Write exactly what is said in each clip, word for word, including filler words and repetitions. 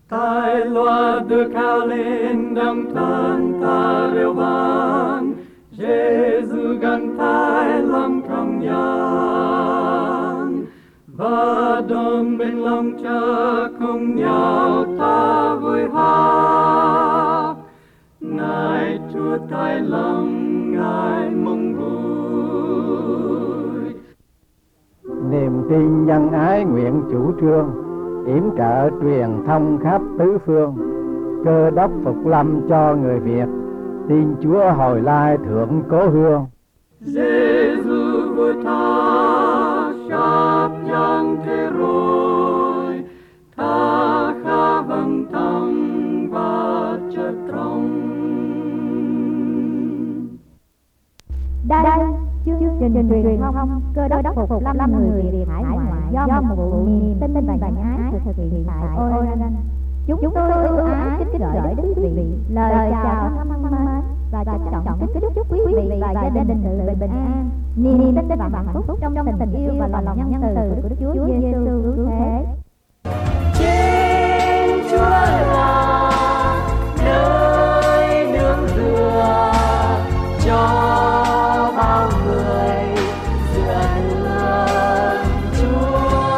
Tai loa được cao lên đấng thân ta reo vang, Giêsu gần tai lòng trong gian, và đón bên lòng Cha cùng nhau ta vui hát. Ngài Chúa tai lòng Ngài mong vui. Niềm tin nhân ái nguyện chủ trương, yểm trợ truyền thông khắp tứ phương. Cơ đốc phục lâm cho người Việt, tin Chúa hồi lai thượng cố hương. Giêsu vui tha sắp giang thế rồi, tha khá vâng thăng và chất trong. Đây chương trình truyền thông Cơ đốc phục lâm người Việt hải ngoại do một vụ niềm tin và nhân ái thực hiện tại Oregon. Chúng tôi ưu ái kính gửi đến quý vị lời chào thân mến và trân trọng kính chúc quý vị và gia đình sự bình an, niềm tin và hạnh phúc trong tình yêu và lòng nhân từ của Đức Chúa Giêsu cứu thế. Trên Chúa là nơi nương tựa cho bao người dựa nương Chúa.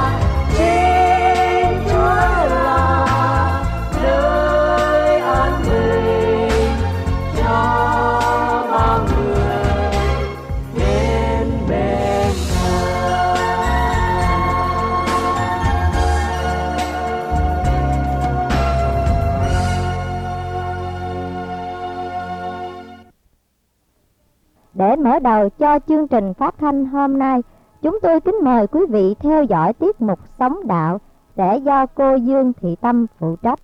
Trên Chúa là nơi an bình cho bao người đến bên Ngài. Để mở đầu cho chương trình phát thanh hôm nay, chúng tôi kính mời quý vị theo dõi tiết mục Sống Đạo sẽ do cô Dương Thị Tâm phụ trách.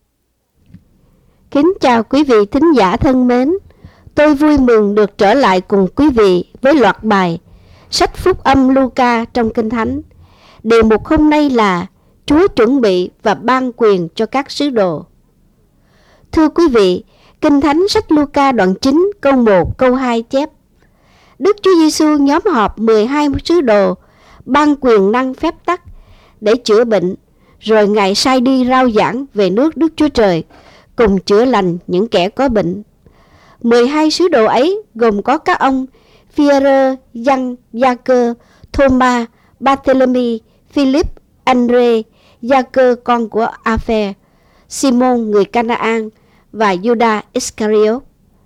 Kính chào quý vị thính giả thân mến. Tôi vui mừng được trở lại cùng quý vị với loạt bài Sách Phúc Âm Luca trong Kinh Thánh. Đề mục hôm nay là Chúa chuẩn bị và ban quyền cho các sứ đồ. Thưa quý vị, Kinh Thánh sách Luca đoạn chín câu một câu hai chép: Đức Chúa Giêsu nhóm họp mười hai sứ đồ, ban quyền năng phép tắc để chữa bệnh, rồi Ngài sai đi rao giảng về nước Đức Chúa Trời, cùng chữa lành những kẻ có bệnh. mười hai sứ đồ ấy gồm có các ông Phi-e-rơ, Giăng, Gia-cơ, Thô-ma, Ba-thê-lê-mi, Philip, An-rê, Gia-cơ con của A-phe, Simon người Ca-na-an và Giu-đa Iscariot.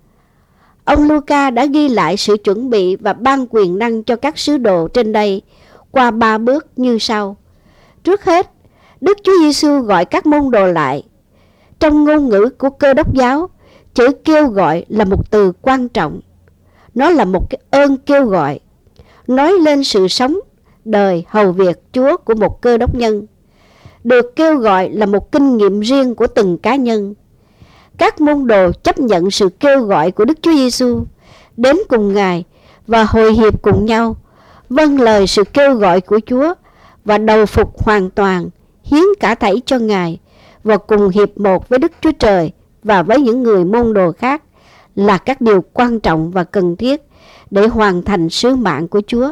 Ông Luca đã ghi lại sự chuẩn bị và ban quyền năng cho các sứ đồ trên đây qua ba bước như sau. Trước hết, Đức Chúa Giêsu gọi các môn đồ lại. Trong ngôn ngữ của Cơ Đốc giáo, chữ kêu gọi là một từ quan trọng. Nó là một cái ơn kêu gọi, nói lên sự sống, đời, hầu việc Chúa của một Cơ Đốc nhân. Được kêu gọi là một kinh nghiệm riêng của từng cá nhân. Các môn đồ chấp nhận sự kêu gọi của Đức Chúa Giêsu, đến cùng Ngài và hội hiệp cùng nhau, vâng lời sự kêu gọi của Chúa và đầu phục hoàn toàn, hiến cả thảy cho Ngài và cùng hiệp một với Đức Chúa Trời và với những người môn đồ khác là các điều quan trọng và cần thiết để hoàn thành sứ mạng của Chúa.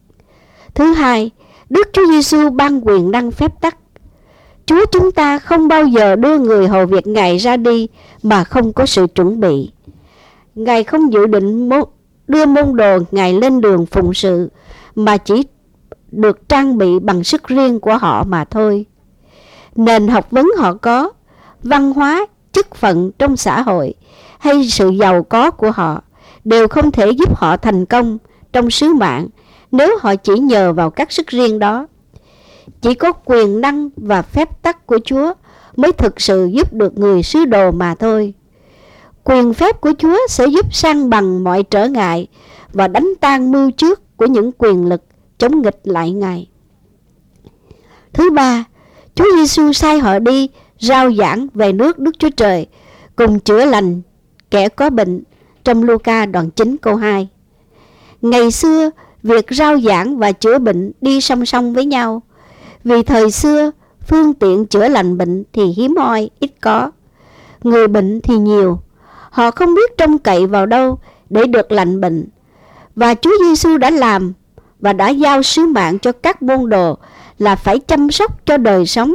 Thứ hai, Đức Chúa Giêsu ban quyền năng phép tắc. Chúa chúng ta không bao giờ đưa người hầu việc Ngài ra đi mà không có sự chuẩn bị. Ngài không dự định đưa môn đồ Ngài lên đường phụng sự, mà chỉ được trang bị bằng sức riêng của họ mà thôi. Nền học vấn họ có, văn hóa, chức phận trong xã hội hay sự giàu có của họ đều không thể giúp họ thành công trong sứ mạng nếu họ chỉ nhờ vào các sức riêng đó. Chỉ có quyền năng và phép tắc của Chúa mới thực sự giúp được người sứ đồ mà thôi. Quyền phép của Chúa sẽ giúp san bằng mọi trở ngại và đánh tan mưu trước của những quyền lực chống nghịch lại Ngài. Thứ ba, Chúa Giêsu sai họ đi rao giảng về nước Đức Chúa Trời, cùng chữa lành kẻ có bệnh trong Luca đoạn chín câu hai. Ngày xưa, việc rao giảng và chữa bệnh đi song song với nhau. Vì thời xưa, phương tiện chữa lành bệnh thì hiếm hoi, ít có. Người bệnh thì nhiều. Họ không biết trông cậy vào đâu để được lành bệnh. Và Chúa Giêsu đã làm và đã giao sứ mạng cho các môn đồ là phải chăm sóc cho đời sống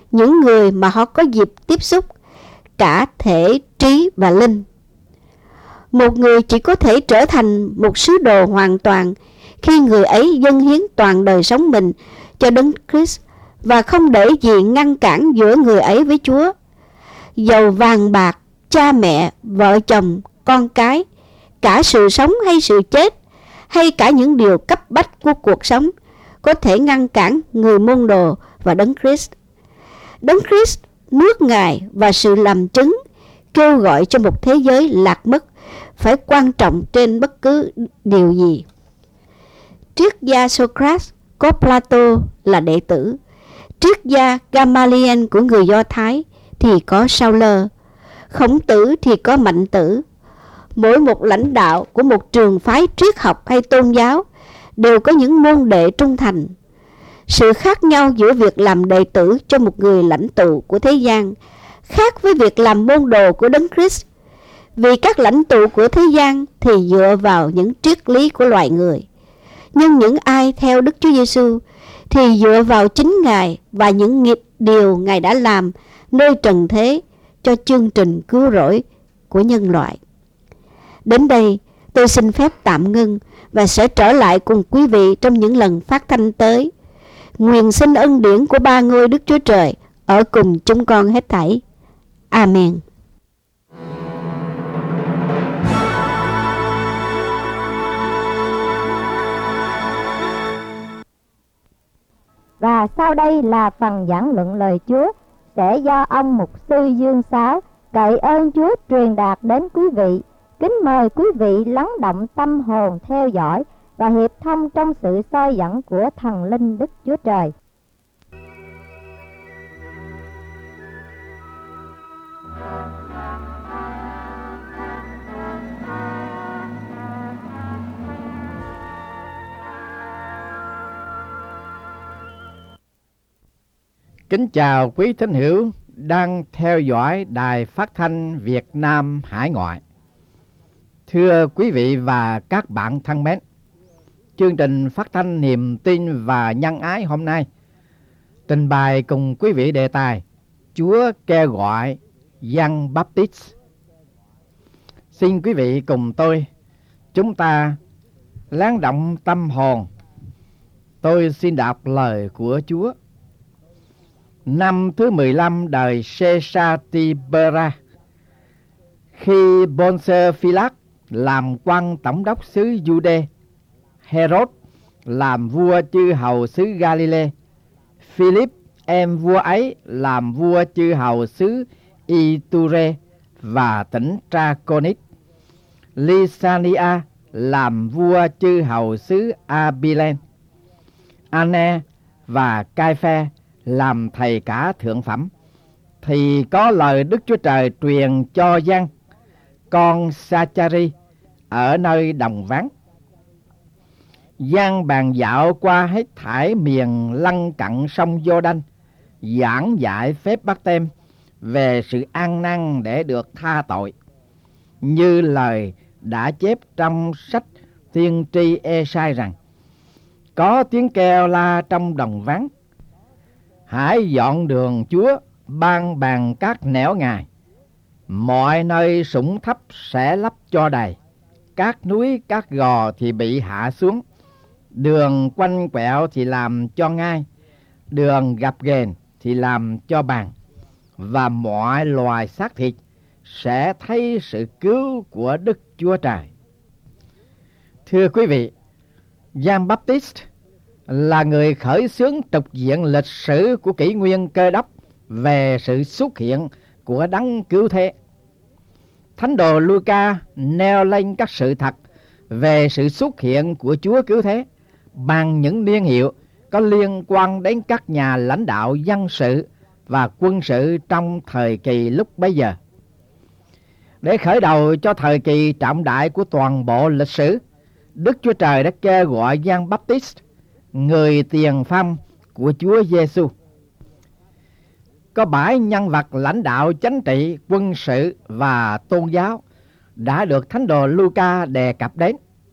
những người mà họ có dịp tiếp xúc, cả thể, trí và linh. Một người chỉ có thể trở thành một sứ đồ hoàn toàn khi người ấy dâng hiến toàn đời sống mình cho Đấng Christ và không để gì ngăn cản giữa người ấy với Chúa. Dầu vàng bạc, cha mẹ, vợ chồng, con cái, cả sự sống hay sự chết, hay cả những điều cấp bách của cuộc sống có thể ngăn cản người môn đồ và Đấng Christ. Đấng Christ, nước Ngài và sự làm chứng kêu gọi cho một thế giới lạc mất phải quan trọng trên bất cứ điều gì. Triết gia Socrates có Plato là đệ tử, triết gia Gamaliel của người Do Thái thì có Sauler, Khổng Tử thì có Mạnh Tử. Mỗi một lãnh đạo của một trường phái triết học hay tôn giáo đều có những môn đệ trung thành. Sự khác nhau giữa việc làm đệ tử cho một người lãnh tụ của thế gian khác với việc làm môn đồ của Đấng Christ. Vì các lãnh tụ của thế gian thì dựa vào những triết lý của loài người, nhưng những ai theo Đức Chúa Giêsu thì dựa vào chính Ngài và những nghiệp điều Ngài đã làm nơi trần thế cho chương trình cứu rỗi của nhân loại. Đến đây, tôi xin phép tạm ngưng và sẽ trở lại cùng quý vị trong những lần phát thanh tới. Nguyện xin ân điển của ba ngôi Đức Chúa Trời ở cùng chúng con hết thảy. Amen. Và sau đây là phần giảng luận lời Chúa sẽ do ông mục sư Dương Sáo cậy ơn Chúa truyền đạt đến quý vị. Kính mời quý vị lắng động tâm hồn theo dõi và hiệp thông trong sự soi dẫn của thần linh Đức Chúa Trời. Kính chào quý thính hữu đang theo dõi Đài Phát thanh Việt Nam Hải Ngoại. Thưa quý vị và các bạn thân mến, chương trình phát thanh niềm tin và nhân ái hôm nay trình bày cùng quý vị đề tài Chúa kêu gọi Giăng Baptist. Xin quý vị cùng tôi chúng ta lắng động tâm hồn. Tôi xin đọc lời của Chúa. Năm thứ mười lăm đời Caesar Tiberius, khi Pontius Pilate làm quan tổng đốc xứ Giuđê, Herod làm vua chư hầu xứ Galilee, Philip em vua ấy làm vua chư hầu xứ Iture và tỉnh Traconis, Lysania làm vua chư hầu xứ Abilene, Anne và Cai-phe làm thầy cả thượng phẩm, thì có lời Đức Chúa Trời truyền cho Giăng, con Sa-cha-ri, ở nơi đồng vắng. Giăng bàn dạo qua hết thảy miền lân cận sông Giô-đanh, giảng dạy phép báp-têm về sự ăn năn để được tha tội, như lời đã chép trong sách tiên tri Ê-sai rằng: có tiếng kêu la trong đồng vắng, hãy dọn đường Chúa, ban bàn các nẻo Ngài. Mọi nơi sủng thấp sẽ lấp cho đầy, các núi các gò thì bị hạ xuống, đường quanh quẹo thì làm cho ngay, đường gập ghềnh thì làm cho bằng, và mọi loài xác thịt sẽ thấy sự cứu của Đức Chúa Trời. Thưa quý vị, Giăng Baptist là người khởi xướng trục diện lịch sử của kỷ nguyên Cơ Đốc về sự xuất hiện của Đấng Cứu Thế. Thánh đồ Luca nêu lên các sự thật về sự xuất hiện của Chúa Cứu Thế bằng những niên hiệu có liên quan đến các nhà lãnh đạo dân sự và quân sự trong thời kỳ lúc bấy giờ. Để khởi đầu cho thời kỳ trọng đại của toàn bộ lịch sử, Đức Chúa Trời đã kêu gọi Giăng Baptist, người tiền phong của Chúa Giêsu. Có bảy nhân vật lãnh đạo chính trị, quân sự và tôn giáo đã được thánh đồ Luca đề cập đến.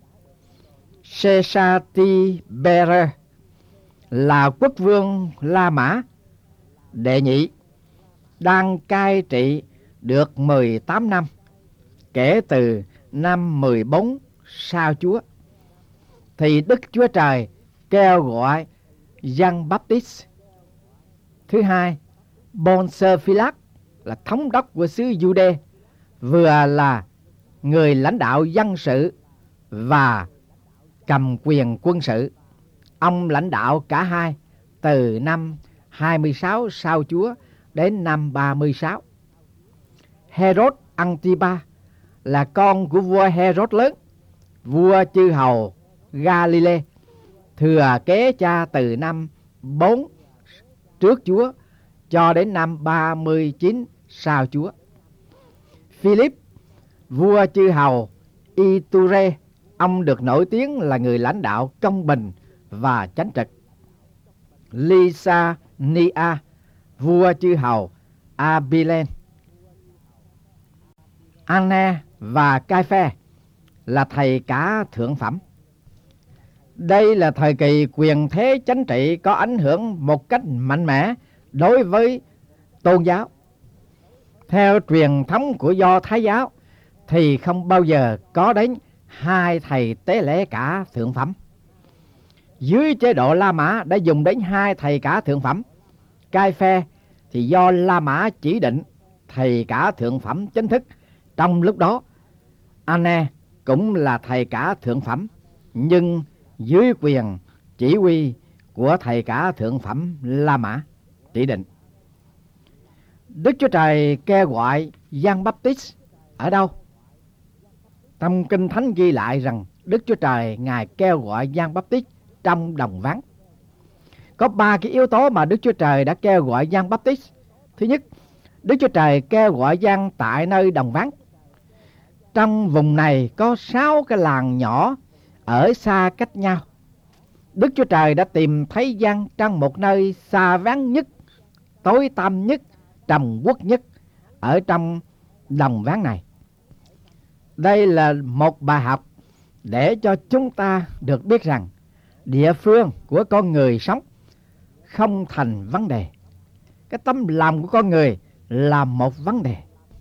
Caesar Tiberius là quốc vương La Mã, đệ nhị đang cai trị được mười tám năm kể từ năm mười bốn sau Chúa, thì Đức Chúa Trời kêu gọi Giăng Baptist. Thứ hai, Ponce Philát là thống đốc của xứ Giu-đê, vừa là người lãnh đạo dân sự và cầm quyền quân sự. Ông lãnh đạo cả hai từ năm hai mươi sáu sau Chúa đến năm ba mươi sáu. Herod Antipa là con của vua Herod lớn, vua chư hầu Galilee, thừa kế cha từ năm bốn trước Chúa cho đến năm ba mươi chín sau Chúa. Philip, vua chư hầu Iture, ông được nổi tiếng là người lãnh đạo công bình và chánh trực. Lysania, vua chư hầu Abilene. Anna và Cai-phe là thầy cả thượng phẩm. Đây là thời kỳ quyền thế chính trị có ảnh hưởng một cách mạnh mẽ đối với tôn giáo. Theo truyền thống của Do Thái giáo thì không bao giờ có đến hai thầy tế lễ cả thượng phẩm. Dưới chế độ La Mã đã dùng đến hai thầy cả thượng phẩm. Cai-phe thì do La Mã chỉ định thầy cả thượng phẩm chính thức. Trong lúc đó, Anna cũng là thầy cả thượng phẩm, nhưng dưới quyền chỉ huy của thầy cả thượng phẩm La Mã chỉ định. Đức Chúa Trời kêu gọi Giăng Baptist ở đâu? Trong Kinh Thánh ghi lại rằng Đức Chúa Trời Ngài kêu gọi Giăng Baptist trong đồng vắng. Có ba cái yếu tố mà Đức Chúa Trời đã kêu gọi Giăng Baptist. Thứ nhất, Đức Chúa Trời kêu gọi Giăng tại nơi đồng vắng. Trong vùng này có sáu cái làng nhỏ ở xa cách nhau. Đức Chúa Trời đã tìm thấy Giăng trong một nơi xa vắng nhất, tối tăm nhất, trầm uất nhất ở trong đồng vắng này. Đây là một bài học để cho chúng ta được biết rằng địa phương của con người sống không thành vấn đề. Cái tấm lòng của con người là một vấn đề.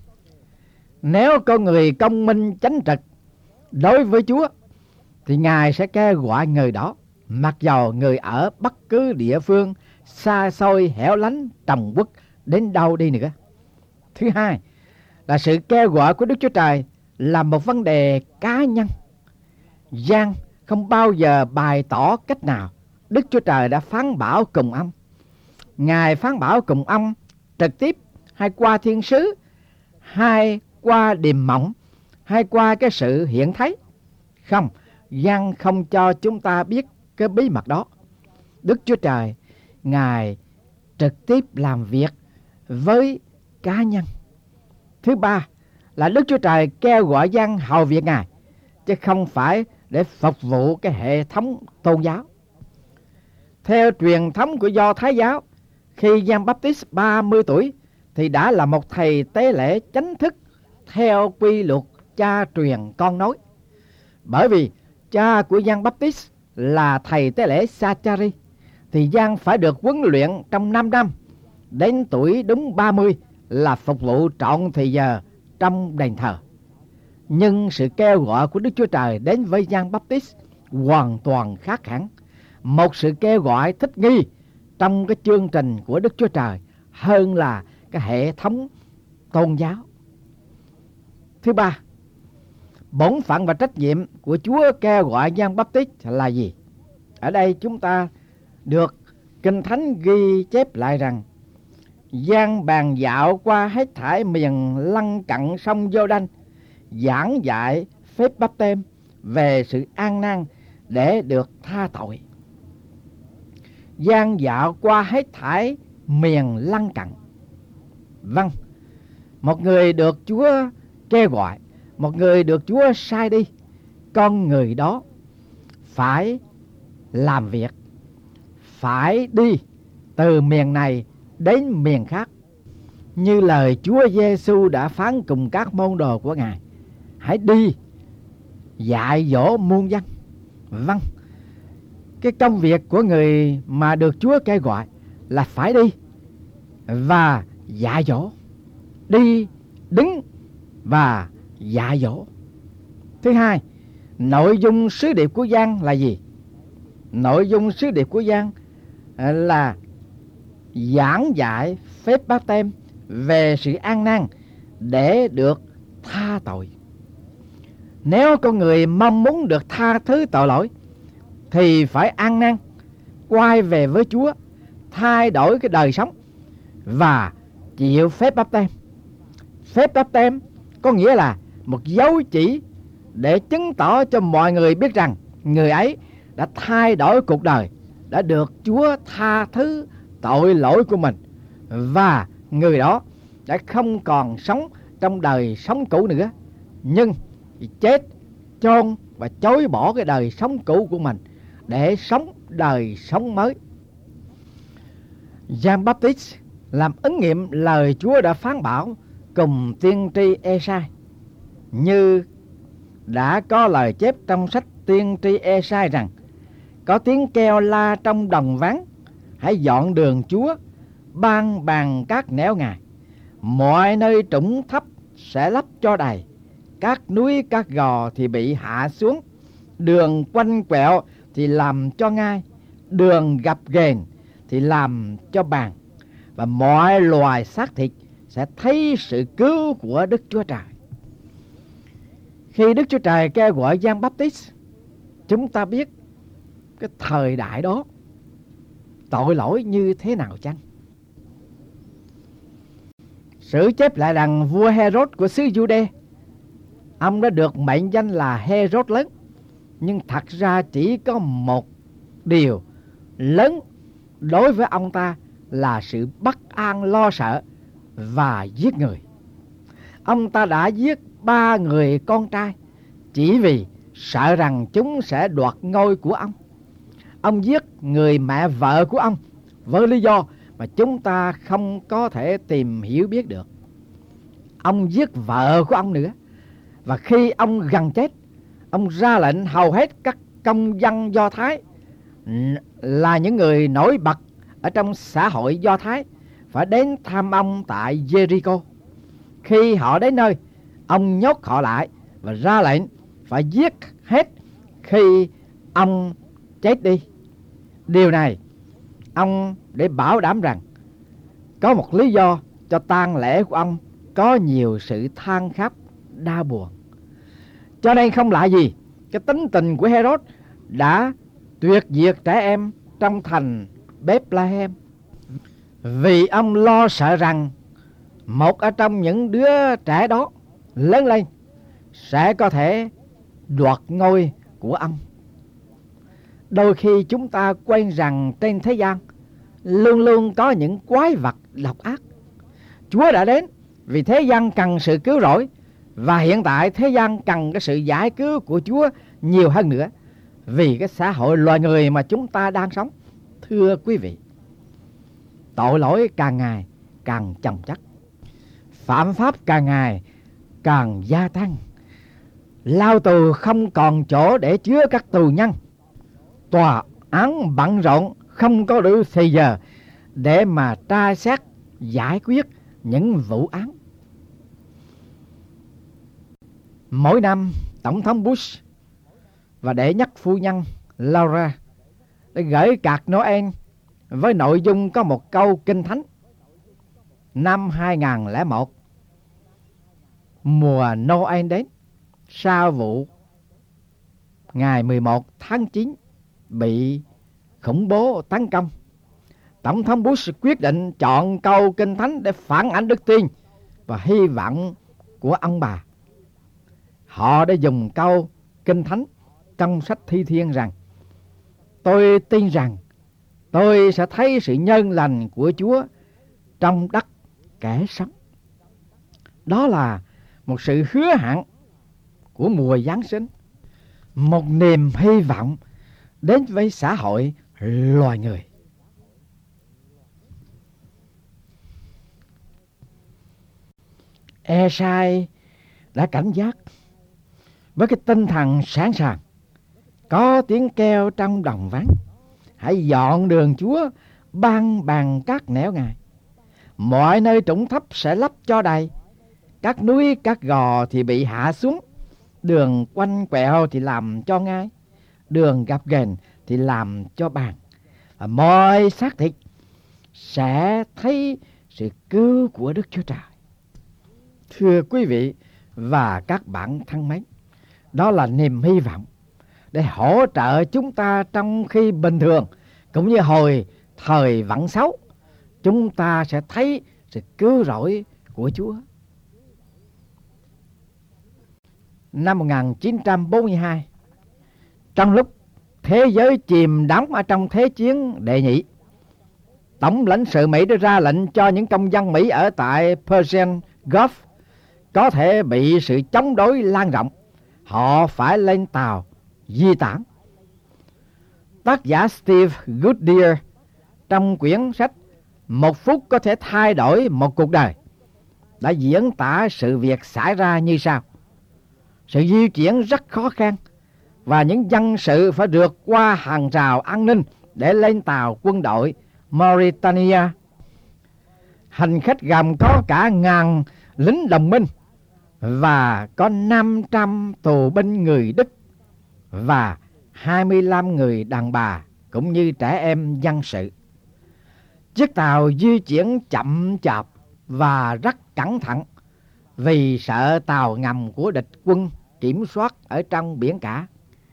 Nếu con người công minh chánh trực đối với Chúa thì Ngài sẽ kêu gọi người đó, mặc dầu người ở bất cứ địa phương xa xôi hẻo lánh trầm uất đến đâu đi nữa. Thứ hai là sự kêu gọi của Đức Chúa Trời là một vấn đề cá nhân. Giăng không bao giờ bày tỏ cách nào Đức Chúa Trời đã phán bảo cùng ông. Ngài phán bảo cùng ông trực tiếp, hay qua thiên sứ, hay qua điềm mộng, hay qua cái sự hiện thấy. Không, Giăng không cho chúng ta biết cái bí mật đó. Đức Chúa Trời Ngài trực tiếp làm việc với cá nhân. Thứ ba là Đức Chúa Trời kêu gọi Giăng hầu việc Ngài, chứ không phải để phục vụ cái hệ thống tôn giáo. Theo truyền thống của Do Thái giáo, khi Giăng Baptist ba mươi tuổi thì đã là một thầy tế lễ chính thức theo quy luật cha truyền con nối. Bởi vì cha của Giăng Baptist là thầy tế lễ Sa-cha-ri, thì Giăng phải được huấn luyện trong năm năm, đến tuổi đúng ba mươi là phục vụ trọn thời giờ trong đền thờ. Nhưng sự kêu gọi của Đức Chúa Trời đến với Giăng Baptist hoàn toàn khác hẳn. Một sự kêu gọi thích nghi trong cái chương trình của Đức Chúa Trời hơn là cái hệ thống tôn giáo. Thứ ba, bổn phận và trách nhiệm của Chúa kêu gọi Giăng Baptist là gì? Ở đây chúng ta được Kinh Thánh ghi chép lại rằng Giăng bàn dạo qua hết thảy miền lân cận sông Giô-đanh, giảng dạy phép báp têm về sự an nan để được tha tội. Giăng dạo qua hết thảy miền lân cận. Vâng, một người được Chúa kêu gọi, một người được Chúa sai đi, con người đó phải làm việc, phải đi từ miền này đến miền khác, như lời Chúa Giêsu đã phán cùng các môn đồ của Ngài: hãy đi dạy dỗ muôn dân. Vâng, cái công việc của người mà được Chúa kêu gọi là phải đi, và dạ dỗ. Đi, đứng và dạ dỗ. Thứ hai, nội dung sứ điệp của Giăng là gì? Nội dung sứ điệp của Giăng là giảng dạy phép báp têm về sự ăn năn để được tha tội. Nếu con người mong muốn được tha thứ tội lỗi thì phải ăn năn, quay về với Chúa, thay đổi cái đời sống và chịu phép báp têm. Phép báp têm có nghĩa là một dấu chỉ để chứng tỏ cho mọi người biết rằng người ấy đã thay đổi cuộc đời, đã được Chúa tha thứ tội lỗi của mình, và người đó đã không còn sống trong đời sống cũ nữa, nhưng chết, chôn và chối bỏ cái đời sống cũ của mình để sống đời sống mới. Giăng Baptist làm ứng nghiệm lời Chúa đã phán bảo cùng tiên tri Ê-sai, như đã có lời chép trong sách tiên tri Ê-sai rằng: có tiếng kêu la trong đồng vắng, hãy dọn đường Chúa, ban bàn các nẻo Ngài. Mọi nơi trũng thấp sẽ lấp cho đầy, các núi các gò thì bị hạ xuống, đường quanh quẹo thì làm cho ngai, đường gập ghềnh thì làm cho bàn, và mọi loài xác thịt sẽ thấy sự cứu của Đức Chúa Trời. Khi Đức Chúa Trời kêu gọi Giăng Baptist, chúng ta biết cái thời đại đó tội lỗi như thế nào chăng? Sử chép lại rằng vua Herod của xứ Giu-đê, ông đã được mệnh danh là Herod lớn, nhưng thật ra chỉ có một điều lớn đối với ông ta là sự bất an lo sợ và giết người. Ông ta đã giết ba người con trai chỉ vì sợ rằng chúng sẽ đoạt ngôi của ông. Ông giết người mẹ vợ của ông với lý do mà chúng ta không có thể tìm hiểu biết được. Ông giết vợ của ông nữa. Và khi ông gần chết, ông ra lệnh hầu hết các công dân Do Thái là những người nổi bật ở trong xã hội Do Thái phải đến thăm ông tại Jericho. Khi họ đến nơi, ông nhốt họ lại và ra lệnh phải giết hết khi ông chết đi. Điều này ông để bảo đảm rằng có một lý do cho tang lễ của ông có nhiều sự than khóc đau buồn. Cho nên không lạ gì cái tính tình của Herod đã tuyệt diệt trẻ em trong thành Bethlehem, vì ông lo sợ rằng một ở trong những đứa trẻ đó lớn lên sẽ có thể đoạt ngôi của ông. Đôi khi chúng ta quên rằng trên thế gian luôn luôn có những quái vật độc ác. Chúa đã đến vì thế gian cần sự cứu rỗi, và hiện tại thế gian cần cái sự giải cứu của Chúa nhiều hơn nữa vì cái xã hội loài người mà chúng ta đang sống. Thưa quý vị, tội lỗi càng ngày càng chồng chất, phạm pháp càng ngày càng gia tăng, lao tù không còn chỗ để chứa các tù nhân, tòa án bận rộn không có đủ thời giờ để mà tra xét giải quyết những vụ án. Mỗi năm Tổng thống Bush và đệ nhất phu nhân Laura đã gửi card Noel với nội dung có một câu kinh thánh. Năm hai không không một, mùa Noel đến, sau vụ ngày mười một tháng chín bị khủng bố tấn công, Tổng thống Bush quyết định chọn câu kinh thánh để phản ánh đức tin và hy vọng của ông bà. Họ đã dùng câu kinh thánh trong sách Thi Thiên rằng: tôi tin rằng tôi sẽ thấy sự nhân lành của Chúa trong đất kẻ sống. Đó là một sự hứa hẹn của mùa Giáng sinh, một niềm hy vọng đến với xã hội loài người. Ê-sai đã cảnh giác với cái tinh thần sẵn sàng. Có tiếng kêu trong đồng vắng, hãy dọn đường Chúa, ban bàn các nẻo Ngài. mọi nơi trũng thấp sẽ lấp cho đầy, các núi các gò thì bị hạ xuống, đường quanh quẹo thì làm cho ngai, đường gập ghềnh thì làm cho bàn, và mọi xác thịt sẽ thấy sự cứu của Đức Chúa Trời. Thưa quý vị và các bạn thân mến, đó là niềm hy vọng để hỗ trợ chúng ta trong khi bình thường cũng như hồi thời vận xấu. Chúng ta sẽ thấy sự cứu rỗi của Chúa. Năm một nghìn chín trăm bốn mươi hai, trong lúc thế giới chìm đắm ở trong Thế chiến đệ nhị, Tổng lãnh sự Mỹ đưa ra lệnh cho những công dân Mỹ ở tại Persian Gulf có thể bị sự chống đối lan rộng, họ phải lên tàu di tản. Tác giả Steve Goodyear trong quyển sách Một phút có thể thay đổi một cuộc đời đã diễn tả sự việc xảy ra như sau. Sự di chuyển rất khó khăn và những dân sự phải vượt qua hàng rào an ninh để lên tàu quân đội Mauritania. Hành khách gồm có cả ngàn lính đồng minh và có năm trăm tù binh người Đức và hai mươi lăm người đàn bà cũng như trẻ em dân sự. Chiếc tàu di chuyển chậm chạp và rất cẩn thận vì sợ tàu ngầm của địch quân kiểm soát ở trong biển cả.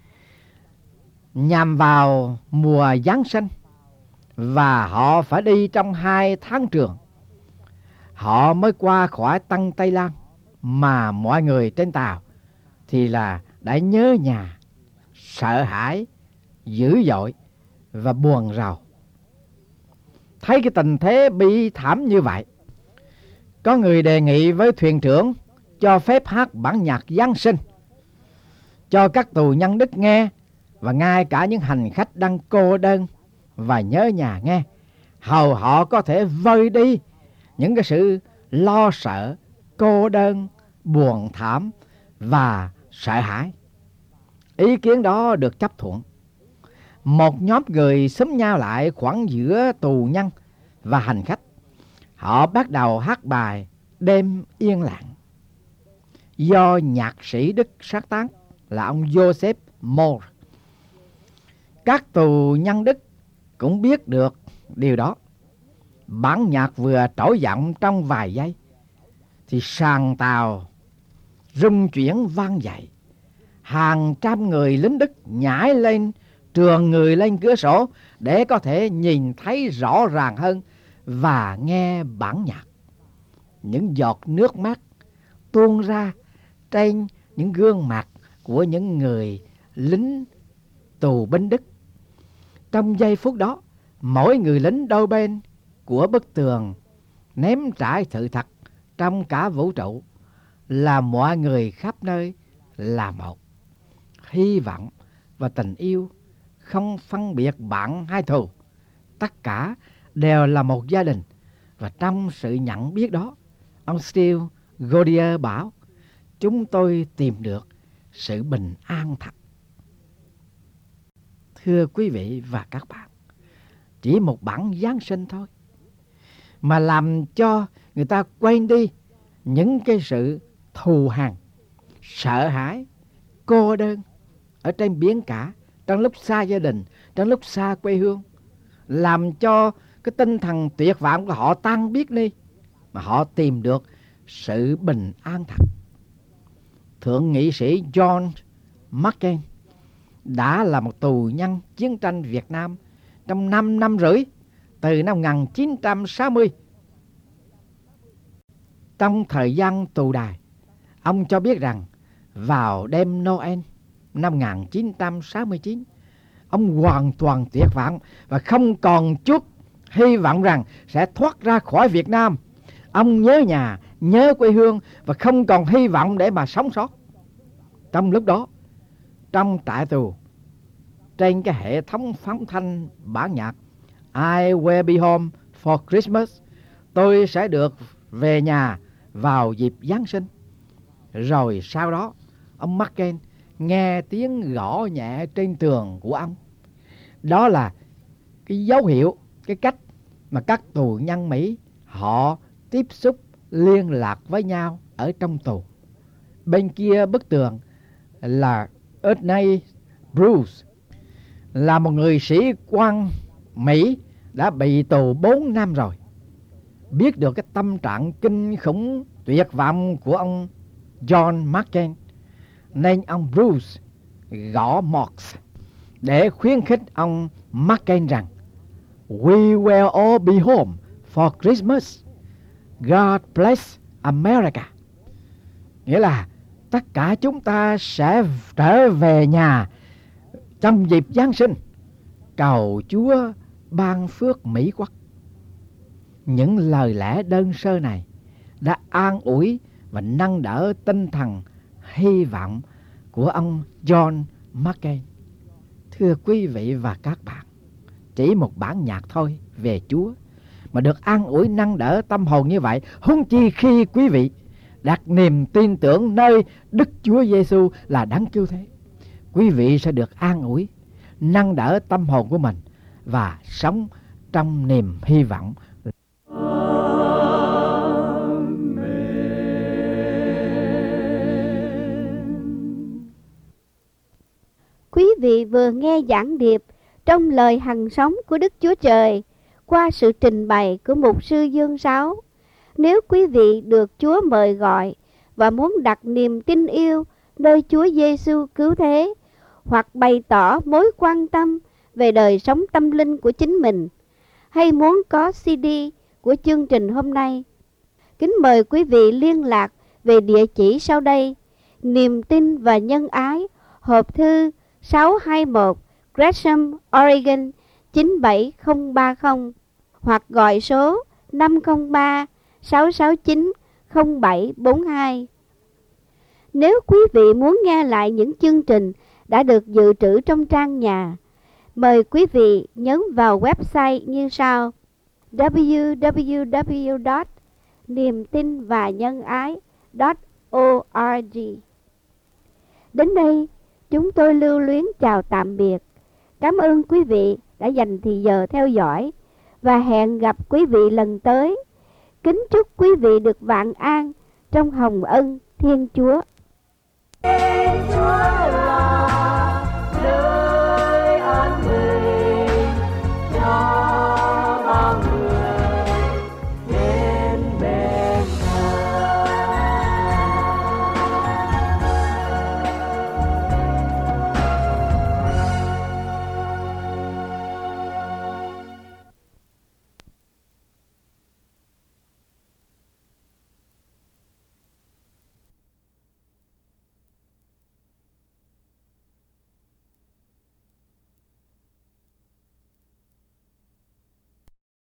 Nhằm vào mùa Giáng sinh và họ phải đi trong hai tháng trường, họ mới qua khỏi Tân Tây Lan, mà mọi người trên tàu thì là đã nhớ nhà, sợ hãi, dữ dội và buồn rầu. Thấy cái tình thế bi thảm như vậy, có người đề nghị với thuyền trưởng cho phép hát bản nhạc Giáng sinh cho các tù nhân Đức nghe, và ngay cả những hành khách đang cô đơn và nhớ nhà nghe, hầu họ có thể vơi đi những cái sự lo sợ, cô đơn, buồn thảm và sợ hãi. Ý kiến đó được chấp thuận. Một nhóm người xúm nhau lại khoảng giữa tù nhân và hành khách. Họ bắt đầu hát bài Đêm Yên Lặng do nhạc sĩ Đức sáng tác là ông Joseph Mohr. Các tù nhân Đức cũng biết được điều đó. Bản nhạc vừa trỗi vọng trong vài giây thì sàn tàu rung chuyển vang dậy. Hàng trăm người lính Đức nhảy lên, trườn người lên cửa sổ để có thể nhìn thấy rõ ràng hơn và nghe bản nhạc. Những giọt nước mắt tuôn ra trên những gương mặt của những người lính tù binh Đức. Trong giây phút đó, mỗi người lính đôi bên của bức tường ném trải sự thật trong cả vũ trụ là mọi người khắp nơi là một. Hy vọng và tình yêu không phân biệt bạn hay thù, tất cả đều là một gia đình. Và trong sự nhận biết đó, ông Steve Goodyear bảo, chúng tôi tìm được sự bình an thật. Thưa quý vị và các bạn, chỉ một bản Giáng sinh thôi mà làm cho người ta quên đi những cái sự thù hằn, sợ hãi, cô đơn ở trên biển cả, trong lúc xa gia đình, trong lúc xa quê hương, làm cho cái tinh thần tuyệt vọng của họ tan biến đi, mà họ tìm được sự bình an thật. Thượng nghị sĩ John McCain đã là một tù nhân chiến tranh Việt Nam trong năm năm rưỡi, từ năm một nghìn chín trăm sáu mươi. Trong thời gian tù đày, ông cho biết rằng vào đêm Noel năm một nghìn chín trăm sáu mươi chín, ông hoàn toàn tuyệt vọng và không còn chút hy vọng rằng sẽ thoát ra khỏi Việt Nam. Ông nhớ nhà, nhớ quê hương và không còn hy vọng để mà sống sót. Trong lúc đó, trong trại tù, trên cái hệ thống phóng thanh bản nhạc I Will Be Home for Christmas, tôi sẽ được về nhà vào dịp Giáng sinh. Rồi sau đó, ông McCain nghe tiếng gõ nhẹ trên tường của ông. Đó là cái dấu hiệu, cái cách mà các tù nhân Mỹ họ tiếp xúc liên lạc với nhau ở trong tù. Bên kia bức tường là Ernie Bruce, là một người sĩ quan Mỹ đã bị tù bốn năm rồi. Biết được cái tâm trạng kinh khủng tuyệt vọng của ông John McCain, nên ông Bruce gõ Marx để khuyến khích ông McCain rằng We will all be home for Christmas. God bless America. Nghĩa là tất cả chúng ta sẽ trở về nhà trong dịp Giáng sinh. Cầu Chúa ban phước Mỹ quốc. Những lời lẽ đơn sơ này đã an ủi và nâng đỡ tinh thần hy vọng của ông John McCain. Thưa quý vị và các bạn, chỉ một bản nhạc thôi về Chúa mà được an ủi nâng đỡ tâm hồn như vậy, huống chi khi quý vị đặt niềm tin tưởng nơi Đức Chúa Giêsu là đấng cứu thế. Quý vị sẽ được an ủi, nâng đỡ tâm hồn của mình và sống trong niềm hy vọng. Quý vị vừa nghe giảng điệp trong lời hằng sống của Đức Chúa Trời qua sự trình bày của mục sư Dương Sáu. Nếu quý vị được Chúa mời gọi và muốn đặt niềm tin yêu nơi Chúa Giêsu cứu thế, hoặc bày tỏ mối quan tâm về đời sống tâm linh của chính mình, hay muốn có xê đê của chương trình hôm nay, kính mời quý vị liên lạc về địa chỉ sau đây: Niềm tin và Nhân Ái, hộp thư sáu hai một Gresham, Oregon chín bảy không ba không, hoặc gọi số năm không ba sáu sáu chín không bảy bốn hai. Nếu quý vị muốn nghe lại những chương trình đã được dự trữ trong trang nhà, mời quý vị nhấn vào website như sau: w w w chấm niềm tin và nhân ái chấm org. Đến đây, chúng tôi lưu luyến chào tạm biệt. Cảm ơn quý vị đã dành thì giờ theo dõi và hẹn gặp quý vị lần tới. Kính chúc quý vị được vạn an trong hồng ân Thiên Chúa. Thiên Chúa là